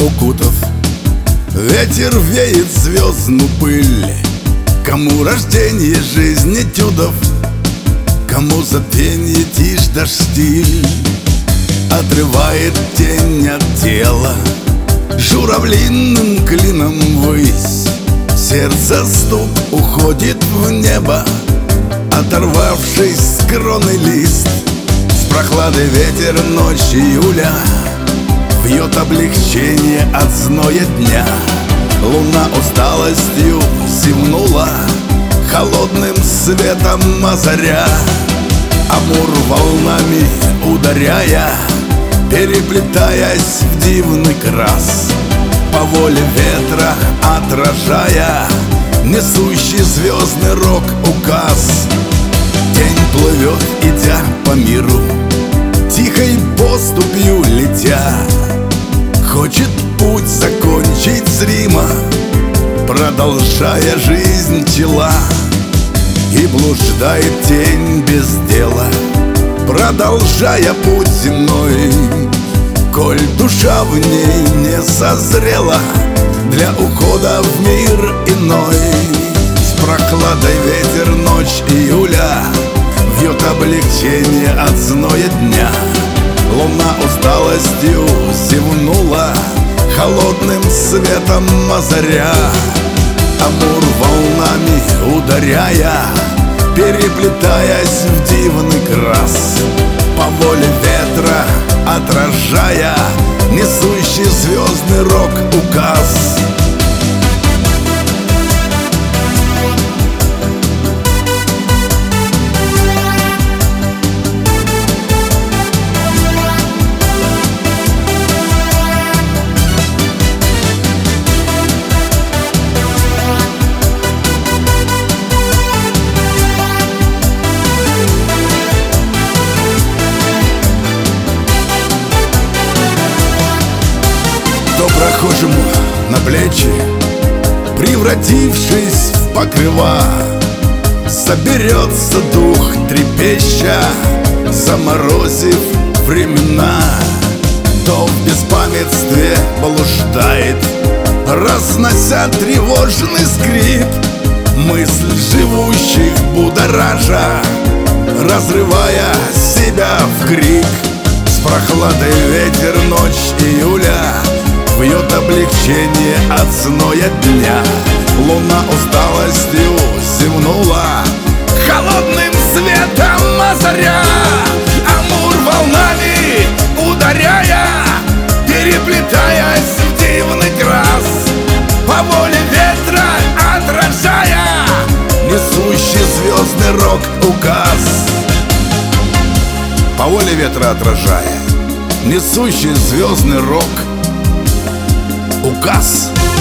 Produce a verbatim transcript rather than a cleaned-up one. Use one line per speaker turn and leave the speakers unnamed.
укутав, ветер веет звездную пыль. Кому рождение жизнь этюдов, кому забвенье тишь да штиль. Отрывает тень от тела журавлиным клином ввысь. Сердце стук уходит в небо, оторвавшись с кроны лист. С прохладой ветер ночи июля вьет облегчение от зноя дня. Луна усталостью зевнула, холодным светом озаря. Амур волнами ударяя, переплетаясь в дивный крас, по воле ветра отражая несущий звездный рок указ. День плывет, идя по миру, тихой поступью летя. Хочет путь закончить зримо, продолжая жизнь тела. И блуждает тень без дела, продолжая путь земной. Коль душа в ней не созрела для ухода в мир иной. С прохладой ветер ночь июля вьет облегчение от зноя дня. Луна усталостью зевнула, холодным светом озаря. Амур волнами ударяя, переплетаясь в дивный крас, по воле ветра отражая несущий звездный рок указ. То прохожему на плечи, превратившись в покрыва, соберется дух трепеща, заморозив времена. То в беспамятстве блуждает, разнося тревожный скрип, мысль живущих будоража, разрывая себя в крик. С прохладой ветер ночь июля вьет облегчение от зноя дня. Луна усталостью зевнула, холодным светом озаря. Амур волнами ударяя, переплетаясь в дивный крас, по воле ветра отражая несущий звездный рок указ. По воле ветра отражая несущий звездный рок указ.